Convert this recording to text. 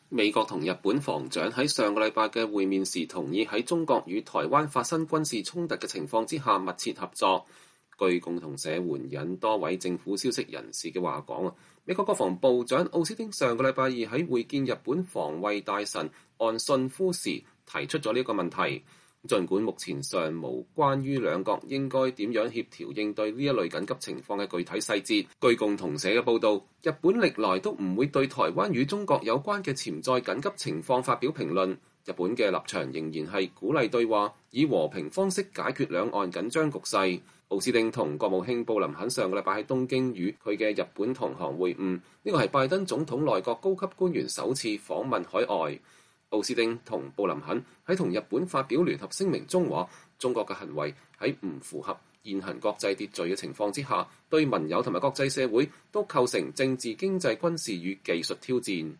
美國同日本防長喺上個禮拜嘅會面時，同意喺中國與台灣發生軍事衝突嘅情況之下密切合作。據共同社援引多位政府消息人士嘅話講，美國國防部長奧斯汀上個禮拜二喺會見日本防衛大臣岸信夫時提出咗呢個問題。儘管目前尚無關於兩國應該點樣協調應對呢一類緊急情況嘅具體細節。據共同社嘅報導，日本歷來都唔會對台灣與中國有關嘅潛在緊急情況發表評論。日本嘅立場仍然係鼓勵對話，以和平方式解決兩岸緊張局勢。奧斯汀同國務卿布林肯上個禮拜喺東京與佢嘅日本同行會晤，呢個係拜登總統內閣高級官員首次訪問海外。奧斯汀同布林肯喺同日本發表聯合聲明中話，中國嘅行為喺唔符合現行國際秩序嘅情況之下，對盟友同埋國際社會都構成政治、經濟、軍事與技術挑戰。